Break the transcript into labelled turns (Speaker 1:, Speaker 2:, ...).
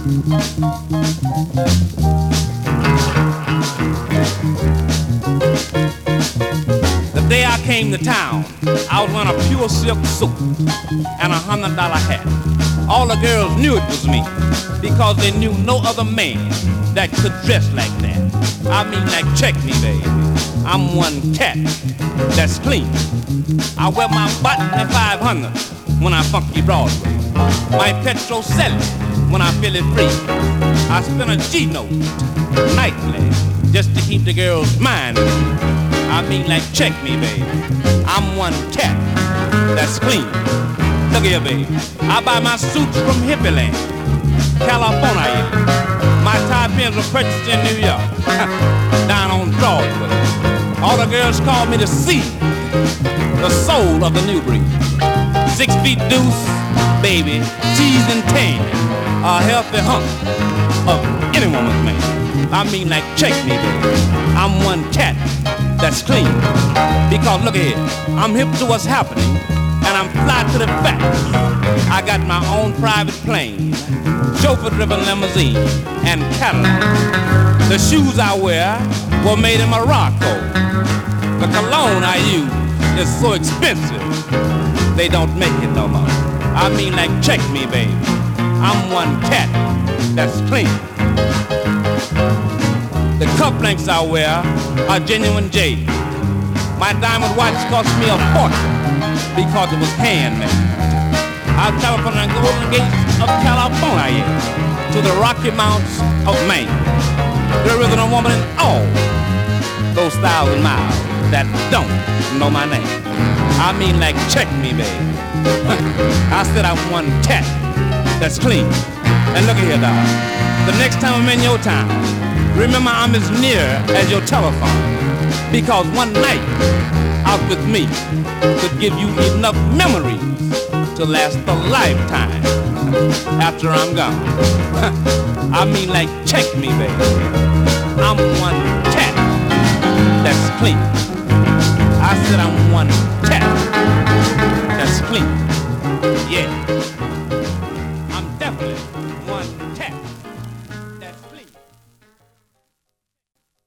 Speaker 1: The day I came to town, I was wearing a pure silk suit and $100 hat. All the girls knew it was me because they knew no other man that could dress like that. I mean, like, check me, baby. I'm one cat that's clean. I wear my button at 500 when I funky Broadway. My petrol sell it when I feel it free. I spend a G-note nightly just to keep the girls' mind. I mean, like, check me, baby. I'm one cat that's clean. Look here, baby. I buy my suits from Hippie Land, California. My tie pins were purchased in New York, down on Broadway. All the girls call me the C, the soul of the new breed. 6 feet deuce, baby, cheese and tan, a healthy hunk of any woman's man. I mean, like, check me, baby. I'm one cat that's clean. Because look here, I'm hip to what's happening, and I'm fly to the facts. I got my own private plane, chauffeur-driven limousine, and Cadillac. The shoes I wear were made in Morocco. The cologne I use is so expensive, they don't make it no more. I mean, like, check me, baby. I'm one cat that's clean. The cufflinks I wear are genuine jade. My diamond watch cost me a fortune because it was handmade. I travel from the Golden Gates of California to the Rocky Mountains of Maine. There isn't a woman in all those 1,000 miles that don't know my name. I mean, like, check me, baby. I said I'm one cat that's clean. And look at here, dog. The next time I'm in your town, remember I'm as near as your telephone. Because one night out with me could give you enough memories to last a lifetime after I'm gone. I mean, like, check me, baby. I'm one cat that's clean. I said I'm one cat